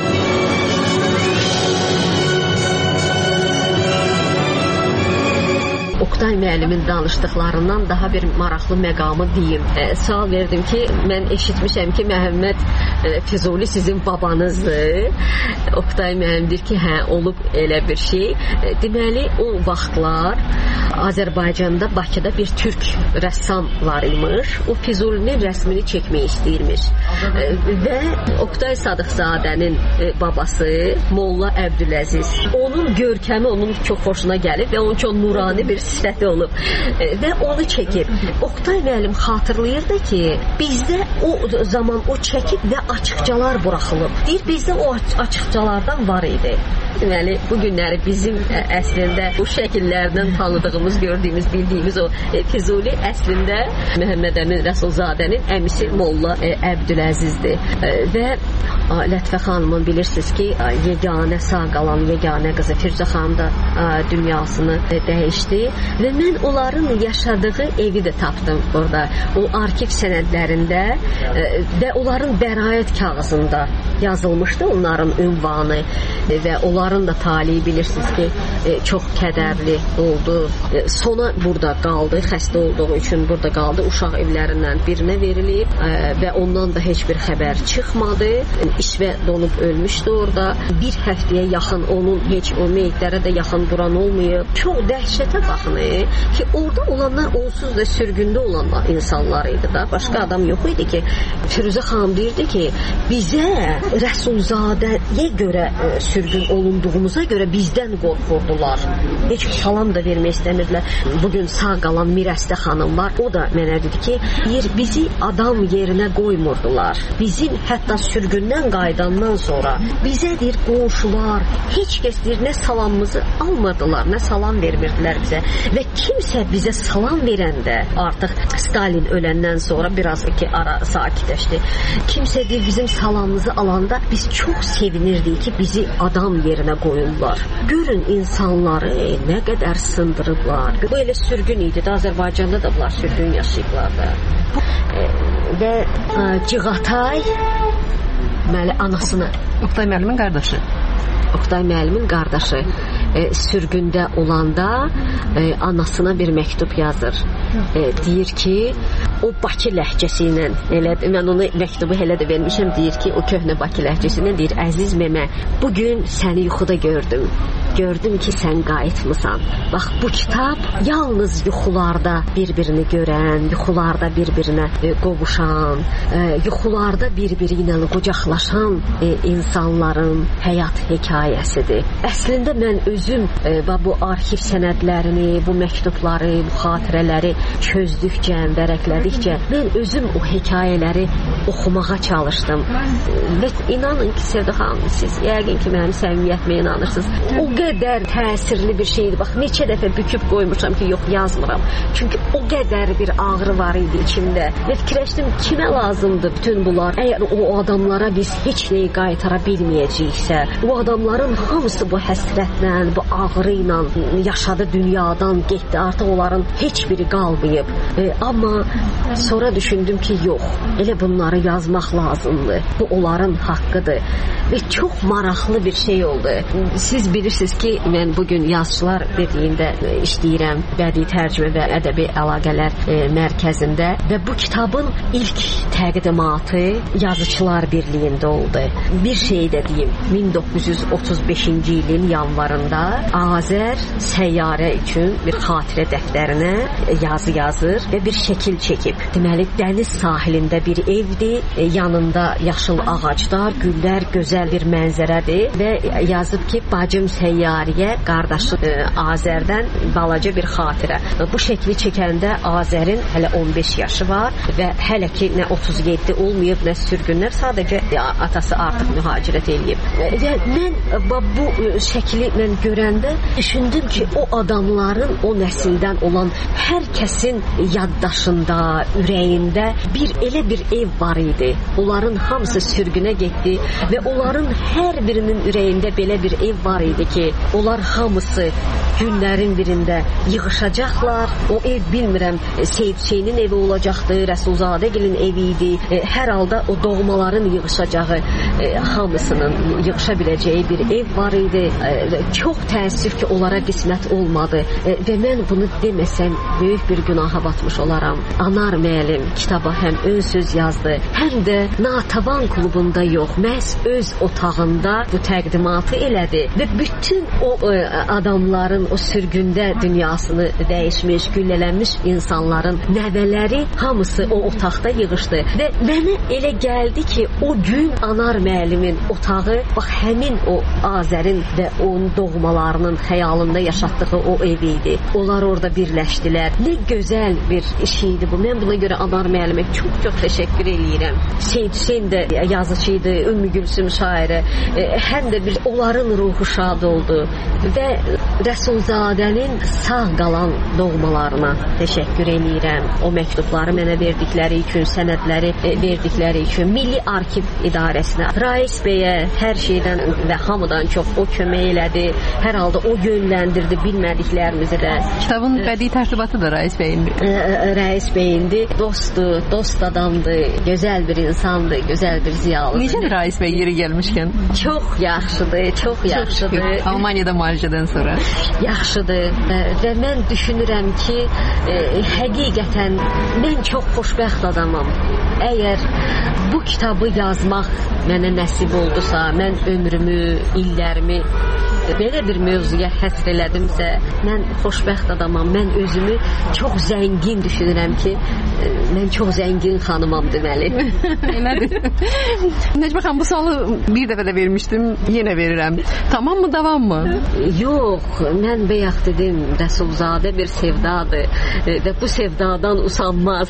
Oqtay müəllimin danışdıqlarından daha bir maraqlı məqamı deyim. Sual verdim ki, mən eşitmişəm ki, Məhəmməd Füzuli sizin babanızdır. Oqtay müəllim deyir ki, hə, olub elə bir şey. Deməli, o vaxtlar Azərbaycanda, Bakıda bir türk rəssam var imiş. O Füzulinin rəsmini çəkmək istəyirmiş. Və Oqtay Sadıqzadənin babası Molla Əbdüləziz. Onun görkəmi onun çox xoşuna gəlib və onun çox nurani bir sifəti olub və onu çəkib. Oqtay müəllim xatırlayırdı ki, bizdə o zaman o çəkib və açıqcalar buraxılıb. Deyir, bizdə o açıqcalardan var idi. Deməli, bu günləri bizim əslində bu şəkillərdən tanıdığımız, gördüyümüz, bildiyimiz o Füzuli əslində Məhəmməd Əmin Rəsulzadənin əmisi Molla Əbdüləzizdir. Və Lətifə xanımın bilirsiniz ki, yeganə sağ qalan yeganə qızı Firuzə xanım da dünyasını dəyişdi və mən onların yaşadığı evi də tapdım orada. O arxiv sənədlərində və onların bəraət kağızında yazılmışdı onların ünvanı və onların da talihi bilirsiniz ki, çox kədərli oldu. Sona burada qaldı, xəstə olduğu üçün burada qaldı. Uşaq evlərindən birinə verilib və ondan da heç bir xəbər çıxmadı. İşvə donub ölmüşdü orada. Bir həftəyə yaxın onun heç o meyitlərə də yaxın duran olmayıb. Çox dəhşətə baxın ki, orada olanlar onsuz da sürgündə olan insanlar idi da. Başqa adam yox idi ki, Firuzə xanım deyirdi ki, bizə Rəsulzadəyə görə sürgün olunduğumuza görə bizdən qorxurdular. Heç salam da vermək istəmirdilər. Bugün sağ qalan Mirəstə xanım var. O da mənə dedi ki, bizi adam yerinə qoymurdular. Bizim hətta sürgündən qayıdandan sonra bizə deyir qonşular, heç kəs deyir nə salamımızı almadılar, nə salam vermirdilər bizə. Və kimsə bizə salam verəndə artıq Stalin öləndən sonra biraz ki ara sakitləşdi. Kimsə deyir bizim salamımızı alanda biz çox sevinirdik ki bizi adam yerinə qoyurlar. Görün insanları nə qədər sındırıblar. Bu elə sürgün idi. Azərbaycanda da bunlar sürgün yaşayıblar da. Və Cığatay anasını
Oqtay müəllimin qardaşı.
Oqtay müəllimin qardaşı sürgündə olanda anasına bir məktub yazır. Deyir ki, o Bakı ləhcəsi ilə, mən onu məktubu elə də vermişəm, deyir ki, o köhnə Bakı ləhcəsi ilə deyir, əziz memə, bugün səni yuxuda gördüm. Gördüm ki, sən qayıtmısan. Bax, bu kitab yalnız yuxularda bir-birini görən, yuxularda bir-birinə qovuşan, yuxularda bir-biri ilə qucaqlaşan insanların həyat hekayəsidir. Əslində mən özüm bu arxiv sənədlərini, bu məktubları, bu xatirələri çözdükcə, vərəqlədikcə mən özüm o hekayələri oxumağa çalışdım. Və inanın ki, Sevda xanım, siz yəqin ki, mənim səmimiyyətimə inanırsınız. O qədər təsirli bir şeydir. Bax, neçə dəfə büküb qoymuşam ki, yox, yazmıram. Çünki o qədər bir ağrı var idi içimdə. Və fikirləşdim, kimə lazımdır bütün bunlar? Əgər o adamlara biz heç nəyi qaytara bilməyəcəksə, o adamların hamısı bu həsrətlə, bu ağrı ilə yaşadı, dünyadan getdi. Artıq onların heç biri qalmayıb. Amma sonra düşündüm ki, yox, elə bunları yazmaq lazımdır. Bu onların haqqıdır. Və çox maraqlı bir şey oldu. Siz bilirsiniz ki, mən bugün yazıçılar birliyində işləyirəm, bədii tərcümə və ədəbi əlaqələr mərkəzində və bu kitabın ilk təqdimatı yazıçılar birliyində oldu. Bir şey də deyim, 1935-ci ilin yanvarında Azər səyyarə üçün bir xatirə dəftərinə yazı yazır və bir şəkil çəkib. Deməli, dəniz sahilində bir evdir, yanında yaşıl ağaclar, güllər, gözəl bir mənzərədir və yazıb ki, bacım səyyariyə, qardaşı Azərdən balaca bir xatirə. Bu şəkli çəkəndə Azərin hələ 15 yaşı var və hələ ki, nə 37 olmayıb, nə sürgünlər, sadəcə atası artıq mühacirət eləyib. Və mən bu şəkli mən görəndə düşündüm ki, o adamların, o nəsildən olan hər kəsin yaddaşında, ürəyində elə bir ev var idi. Onların hamısı sürgünə getdi və onların hər birinin ürəyində belə bir ev var idi ki, onlar hamısı günlərin birində yığışacaqlar. O ev, bilmirəm, Seyid Hüseynin evi olacaqdı, Rəsulzadəgilin evi idi. Hər halda o doğmaların yığışacağı, hamısının yığışa biləcəyi bir ev var idi. Çox təəssüf ki, onlara qismət olmadı və mən bunu deməsəm böyük bir günaha batmış olaram. Anar müəllim kitaba həm ön söz yazdı, həm də Natəvan klubunda yox, məhz öz otağında bu təqdimatı elədi və bütün o adamların o sürgündə dünyasını dəyişmiş, güllələnmiş insanların nəvələri hamısı o otaqda yığışdı və mənə elə gəldi ki, o gün Anar müəllimin otağı bax həmin o Azərin və onun doğmalarının xəyalında yaşatdığı o ev idi. Onlar orada birləşdilər. Nə gözəl bir iş idi bu. Mən buna görə Anar müəllimə çox təşəkkür eləyirəm. Seyid Hüseyn də yazıcı idi, Ümmü Gülsüm şairə. Həm də bir onların ruhu şad oldu və Rəsulzadənin sağ qalan doğmalarına təşəkkür eləyirəm. O məktubları mənə verdikləri üçün, sənədləri verdikləri üçün Milli Arxiv İdarəsinə, Rais bəyə hər şeydən və hamıdan çox o kömək elədi. Hər halda o yönləndirdi bilmədiklərimizi də.
Kitabın bədii tərtibatı da Rais bəyindir.
Rais bəyindir. Dostdur, dost adamdır, gözəl bir insandır, gözəl bir ziyalıdır.
Necədir Rais bəy yeri gəlmişkən?
Çox yaxşıdır, çox yaxşıdır.
Almaniyada müalicədən sonra.
Yaxşıdır və mən düşünürəm ki, həqiqətən mən çox xoşbəxt adamam. Əgər bu kitabı yazmaq mənə nəsib oldusa, mən ömrümü, illərimi belə bir mövzuya həsr elədimsə, mən xoşbəxt adamam. Mən özümü çox zəngin düşünürəm ki, mən çox zəngin xanımam deməli.
Elədir. Necmi xanım, bu sualı bir dəfə də vermişdim, yenə verirəm. Tamam mı, davam mı?
Yox, mən bayaq dedim, Rəsulzadə bir sevdadır və bu sevdadan usanmaz.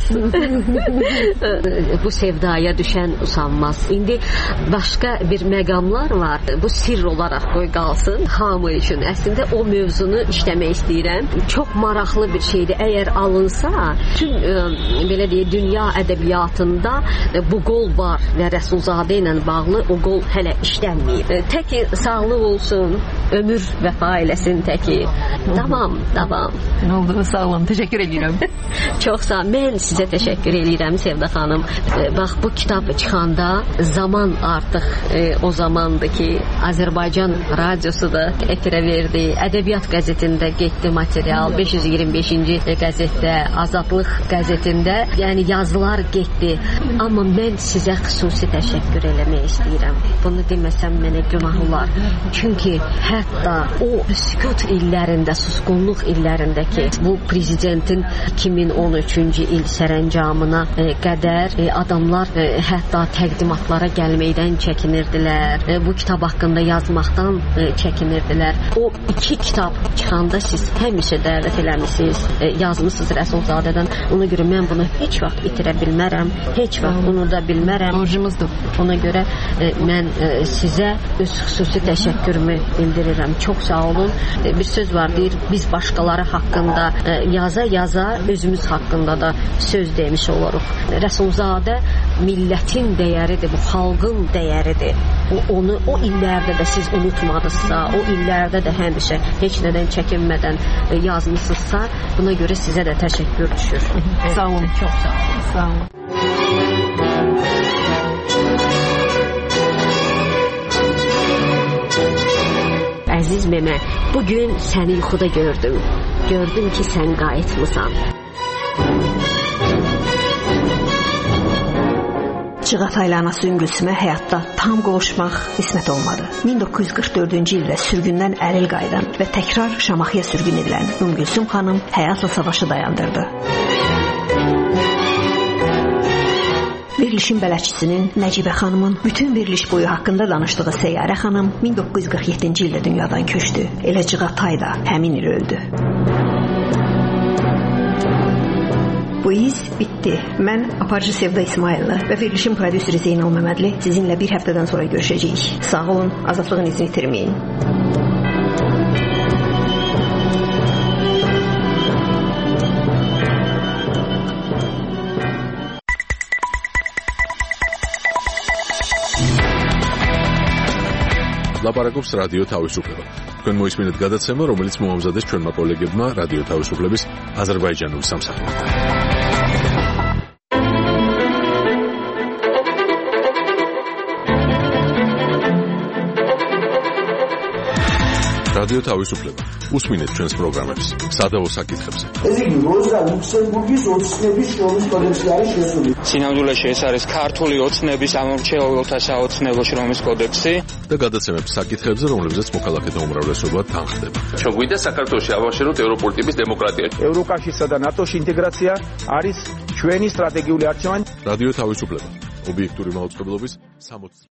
Bu sevdaya düşən usanmaz. İndi başqa bir məqamlar var. Bu sirr olaraq qoy qalsın hamı üçün. Əslində o mövzunu işləmək istəyirəm. Çox maraqlı bir şeydir. Əgər alınsa, tüm belə deyək, dünya ədəbiyyatında bu qol var və Rəsulzadə ilə bağlı o qol hələ işlənməyib. Təki sağlıq olsun, ömür vəfa eləsin təki. Davam.
Nə oldu? Sağ olun. Təşəkkür edirəm.
Çox sağ ol. Mən sizə təşəkkür edirəm Sevda xanım. Bax, bu kitab çıxanda zaman artıq o zamandır ki, Azərbaycan radiosu da efirə verdi. Ədəbiyyat qəzetində getdi material. 525-ci qəzetdə, Azadlıq qəzetində, yəni yazılar getdi. Amma mən sizə xüsusi təşəkkür eləmək istəyirəm. Bunu deməsəm mənə günah olar. Çünki hətta o sükut illərində, susqunluq illərindəki bu prezidentin 2013-cü il sərəncamına qədər adamlar hətta təqdimatlara gəlməkdən çəkinirdilər. Bu kitab haqqında yazmaqdan çəkinirdilər. O 2 kitab çıxanda siz həmişə dəvət eləmisiniz, yazmısınız Rəsulzadədən. Ona görə mən bunu heç vaxt itirə bilmərəm, heç vaxt unuda bilmərəm.
Borcumuzdur.
Ona görə mən sizə öz xüsusi təşəkkürümü bildirirəm. Çox sağ olun. Bir söz var, deyir, biz başqaları haqqında yaza-yaza özümüz haqqında da söz demiş oluruq. Rəsulzadə millətin dəyəridir, bu xalqın dəyəridir. Onu o illərdə də siz unutmadınızsa, o illərdə də həmişə heç nədən çəkinmədən yazmısınızsa, buna görə sizə də təşəkkür düşür.
Sağ olun.
Çox sağ olun.
Sağ olun.
Əziz memə, bugün səni yuxuda gördüm. Gördüm ki, sən qayıtmısan.
Çığatay ilə anası Üngülsümə həyatda tam qovuşmaq qismət olmadı. 1944-cü ildə sürgündən əlil qayıdan və təkrar Şamaxıya sürgün edilən Üngülsüm xanım həyatla savaşı dayandırdı. Verilişin bələdçisinin Nəcibə xanımın bütün veriliş boyu haqqında danışdığı Səyyarə xanım 1947-ci ildə dünyadan köçdü. Elə Çığatay da həmin il öldü. Bu iz bitdi. Mən aparıcı Sevda İsmayıllı və verilişin prodüseri Zeynal Məmmədli sizinlə bir həftədən sonra görüşəcəyik. Sağ olun, azadlığın izini itirməyin.
ლაპარაკობს რადიო თავისუფლება. თქვენ მოისმინეთ გადაცემა, რომელიც მოამზადეს ჩვენმა კოლეგებმა რადიო თავისუფლების აზერბაიჯანულ სამსახურთან. რადიო თავისუფლება. უსმინეთ ჩვენს პროგრამებს სადავო საკითხებზე.
ეს იგი როზა ლუქსემბურგის ოცნების შრომის კოდექსი არის შესული.
სინამდვილეში ეს არის ქართული ოცნების ამორჩეულთა საოცნებო შრომის კოდექსი
და გადაცემებს საკითხებზე, რომლებზეც მოქალაქეთა უმრავლესობა თანხდება.
ჩვენ გვინდა საქართველოში ავაშენოთ ევროპული ტიპის დემოკრატია.
ევროკავშირსა და ნატოს ინტეგრაცია არის ჩვენი სტრატეგიული არჩევანი.
რადიო თავისუფლება. ობიექტური მაუწყებლობის 60